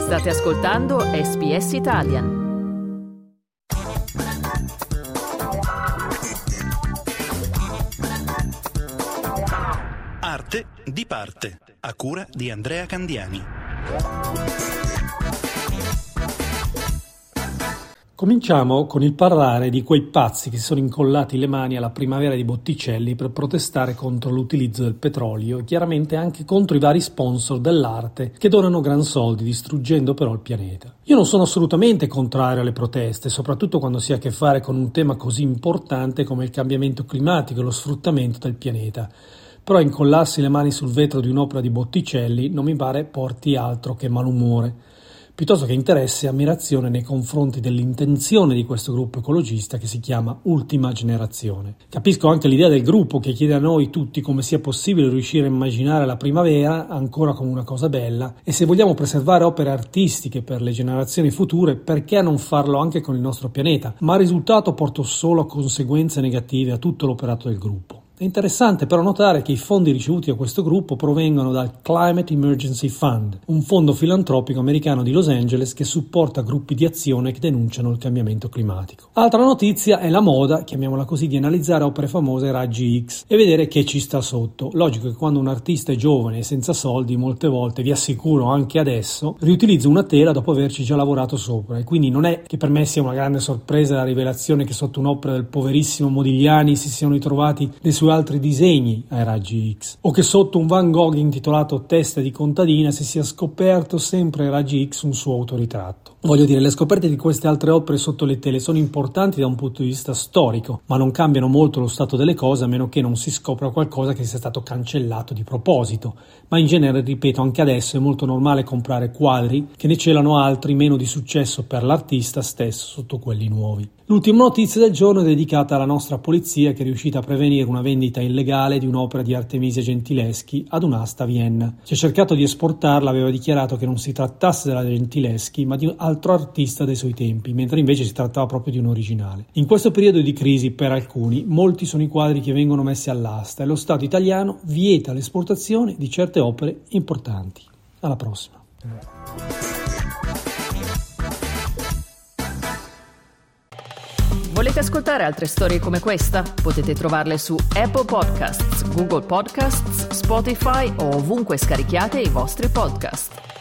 State ascoltando SBS Italian. Arte di parte, a cura di Andrea Candiani. Cominciamo con il parlare di quei pazzi che si sono incollati le mani alla primavera di Botticelli per protestare contro l'utilizzo del petrolio e chiaramente anche contro i vari sponsor dell'arte che donano gran soldi, distruggendo però il pianeta. Io non sono assolutamente contrario alle proteste, soprattutto quando si ha a che fare con un tema così importante come il cambiamento climatico e lo sfruttamento del pianeta. Però incollarsi le mani sul vetro di un'opera di Botticelli non mi pare porti altro che malumore, piuttosto che interesse e ammirazione nei confronti dell'intenzione di questo gruppo ecologista che si chiama Ultima Generazione. Capisco anche l'idea del gruppo che chiede a noi tutti come sia possibile riuscire a immaginare la primavera ancora come una cosa bella, e se vogliamo preservare opere artistiche per le generazioni future, perché non farlo anche con il nostro pianeta? Ma il risultato porta solo a conseguenze negative a tutto l'operato del gruppo. È interessante però notare che i fondi ricevuti da questo gruppo provengono dal Climate Emergency Fund, un fondo filantropico americano di Los Angeles che supporta gruppi di azione che denunciano il cambiamento climatico. Altra notizia è la moda, chiamiamola così, di analizzare opere famose a raggi X e vedere che ci sta sotto. Logico che quando un artista è giovane e senza soldi, molte volte, vi assicuro anche adesso, riutilizza una tela dopo averci già lavorato sopra, e quindi non è che per me sia una grande sorpresa la rivelazione che sotto un'opera del poverissimo Modigliani si siano ritrovati dei suoi altri disegni ai raggi X, o che sotto un Van Gogh intitolato Testa di contadina si sia scoperto sempre ai raggi X un suo autoritratto. Voglio dire, le scoperte di queste altre opere sotto le tele sono importanti da un punto di vista storico, ma non cambiano molto lo stato delle cose a meno che non si scopra qualcosa che sia stato cancellato di proposito. Ma in genere, ripeto, anche adesso è molto normale comprare quadri che ne celano altri meno di successo per l'artista stesso sotto quelli nuovi. L'ultima notizia del giorno è dedicata alla nostra polizia, che è riuscita a prevenire una vendita illegale di un'opera di Artemisia Gentileschi ad un'asta a Vienna. Chi ha cercato di esportarla aveva dichiarato che non si trattasse della Gentileschi ma di un altro artista dei suoi tempi, mentre invece si trattava proprio di un originale. In questo periodo di crisi per alcuni, molti sono i quadri che vengono messi all'asta e lo Stato italiano vieta l'esportazione di certe opere importanti. Alla prossima. Volete ascoltare altre storie come questa? Potete trovarle su Apple Podcasts, Google Podcasts, Spotify o ovunque scarichiate i vostri podcast.